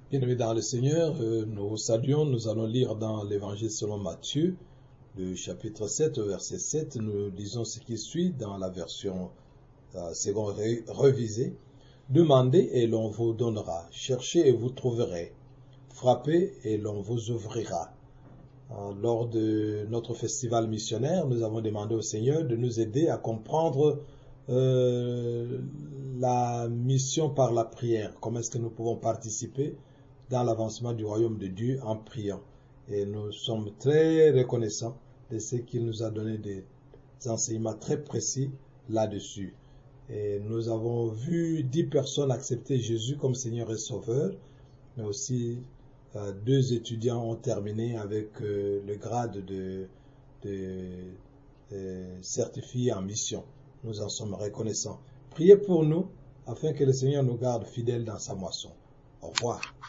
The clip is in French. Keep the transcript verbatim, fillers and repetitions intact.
Bien-aimés dans le Seigneur, euh, nous saluons, nous allons lire dans l'Évangile selon Matthieu, le chapitre sept, verset sept. Nous lisons ce qui suit dans la version euh, seconde ré révisée. Demandez et l'on vous donnera, cherchez et vous trouverez, frappez et l'on vous ouvrira. Euh, lors de notre festival missionnaire, nous avons demandé au Seigneur de nous aider à comprendre euh, la mission par la prière. Comment est-ce que nous pouvons participer dans l'avancement du royaume de Dieu en priant. Et nous sommes très reconnaissants de ce qu'il nous a donné des enseignements très précis là-dessus. Et nous avons vu dix personnes accepter Jésus comme Seigneur et Sauveur, mais aussi euh, deux étudiants ont terminé avec euh, le grade de, de, de certifié en mission. Nous en sommes reconnaissants. Priez pour nous afin que le Seigneur nous garde fidèles dans sa moisson. Au revoir.